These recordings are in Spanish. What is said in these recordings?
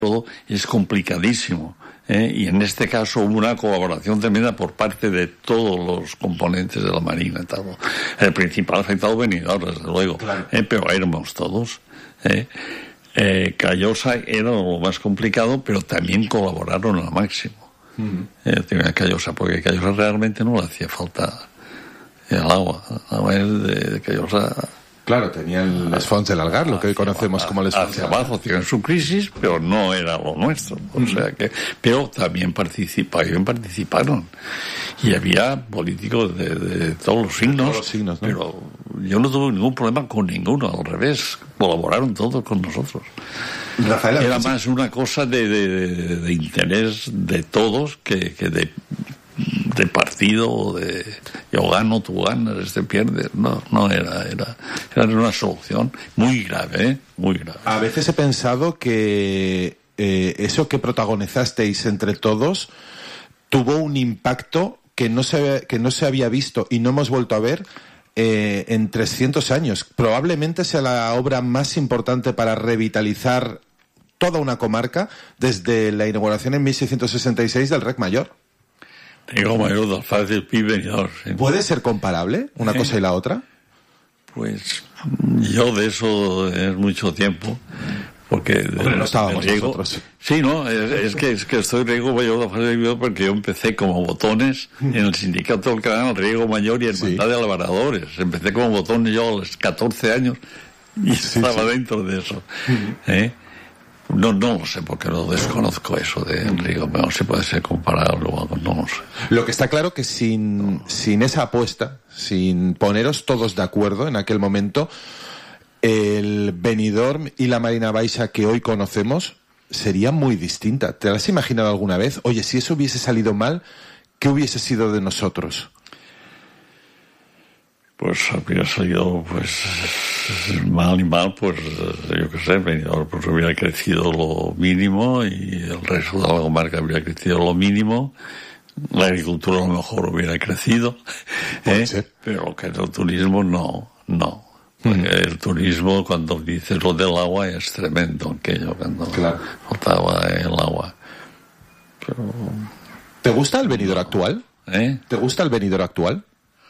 todo es complicadísimo. Y en este caso hubo una colaboración tremenda por parte de todos los componentes de la Marina. Todo. El principal afectado Benidorm, desde luego, claro. Pero éramos todos. Callosa era lo más complicado, pero también colaboraron al máximo. Callosa, porque Callosa realmente no le hacía falta el agua. De Callosa... Claro, tenía el Esfons del Algar, lo que hoy conocemos como el Esfons. Hacia abajo tienen su crisis, pero no era lo nuestro. O sea que, pero también participaron. Y había políticos de todos los signos, ¿no? Pero yo no tuve ningún problema con ninguno, al revés, colaboraron todos con nosotros. Rafael, era más una cosa de interés de todos que de partido o de yo gano, tú ganas, este pierde. No era una solución muy grave, muy grave. A veces he pensado que eso que protagonizasteis entre todos tuvo un impacto que no se había visto y no hemos vuelto a ver en 300 años. Probablemente sea la obra más importante para revitalizar toda una comarca desde la inauguración en 1666 del Rec Mayor. Riego Mayor del Alfaz del Pi Benidorm. ¿Sí? ¿Puede ser comparable una cosa y la otra? Pues yo de eso es mucho tiempo, porque no estábamos nosotros. Sí, no, es que estoy Riego Mayor del Alfaz del Pi Benidorm porque yo empecé como botones en el sindicato del canal Riego Mayor y Hermandad de Labradores. Empecé como botones yo a los 14 años y estaba dentro de eso. No lo sé, porque lo desconozco eso de Riego, pero no se puede ser comparable o algo, no lo sé. Lo que está claro que sin esa apuesta, sin poneros todos de acuerdo en aquel momento, el Benidorm y la Marina Baixa que hoy conocemos sería muy distinta. ¿Te la has imaginado alguna vez? Oye, si eso hubiese salido mal, ¿qué hubiese sido de nosotros? Pues habría salido, pues, mal y mal, pues, yo qué sé, Benidorm pues hubiera crecido lo mínimo y el resto de la comarca habría crecido lo mínimo. La agricultura a lo mejor hubiera crecido, pero que el turismo no. Porque el turismo, cuando dices lo del agua, es tremendo, aquello, cuando faltaba el agua. Pero... ¿Te gusta el Benidorm actual? ¿Te gusta el Benidorm actual?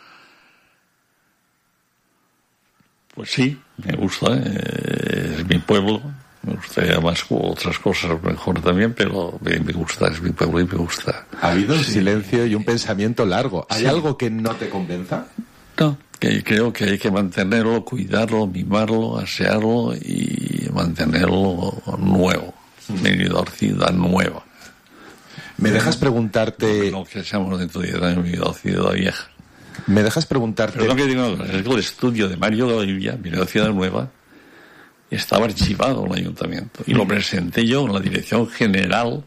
Pues sí, me gusta, es mi pueblo, me gustaría más otras cosas mejor también, pero me gusta, es mi pueblo y me gusta. Ha habido un silencio y un pensamiento largo. ¿Hay algo que no te convenza? No, que creo que hay que mantenerlo, cuidarlo, mimarlo, asearlo y mantenerlo nuevo. Benidorm, ciudad nueva. ¿Me dejas preguntarte...? No que seamos dentro de 10 años Benidorm, ciudad vieja. ¿Me dejas preguntarte...? Pero lo que digo es que el estudio de Mario de Olivia, Benidorm Ciudad Nueva, estaba archivado en el ayuntamiento. Y lo presenté yo en la Dirección General,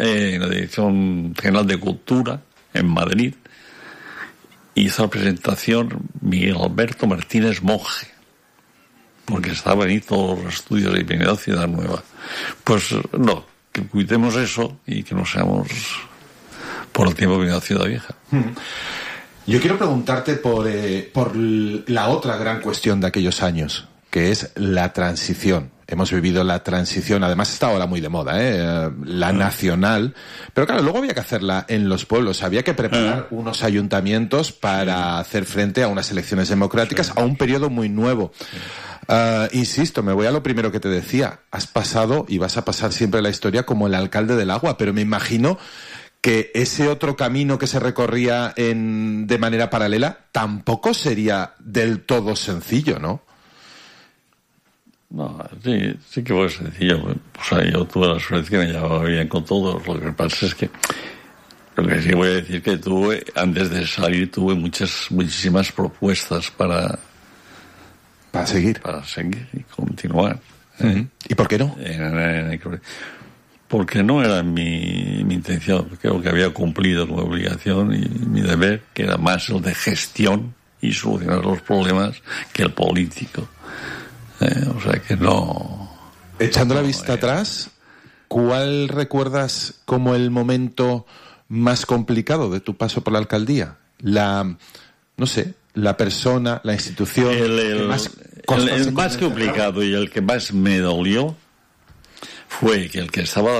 de Cultura, en Madrid. Hizo la presentación Miguel Alberto Martínez Monje, porque estaban ahí todos los estudios de Benidorm Ciudad Nueva. Pues no, que cuidemos eso y que no seamos por el tiempo Benidorm Ciudad Vieja. Yo quiero preguntarte por la otra gran cuestión de aquellos años, que es la transición. Hemos vivido la transición, además está ahora muy de moda, la nacional, pero claro, luego había que hacerla en los pueblos, había que preparar unos ayuntamientos para hacer frente a unas elecciones democráticas, a un periodo muy nuevo. Insisto, me voy a lo primero que te decía, has pasado y vas a pasar siempre la historia como el alcalde del agua, pero me imagino que ese otro camino que se recorría de manera paralela tampoco sería del todo sencillo, ¿no? No, sí que fue sencillo. O sea, yo tuve la suerte que me llevaba bien con todos. Lo que pasa es que lo que sí voy a decir que antes de salir tuve muchísimas propuestas para seguir y continuar. ¿Y por qué no? Porque no era mi intención. Creo que había cumplido mi obligación y mi deber, que era más el de gestión y solucionar los problemas que el político. O sea que no... Echando la vista atrás, ¿cuál recuerdas como el momento más complicado de tu paso por la alcaldía? La persona, la institución... El más complicado y el que más me dolió fue que el que estaba